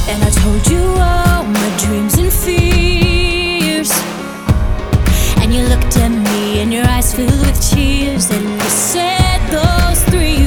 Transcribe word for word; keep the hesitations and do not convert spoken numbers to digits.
And I told you all my dreams and fears, and you looked at me and your eyes filled with tears, and you said those three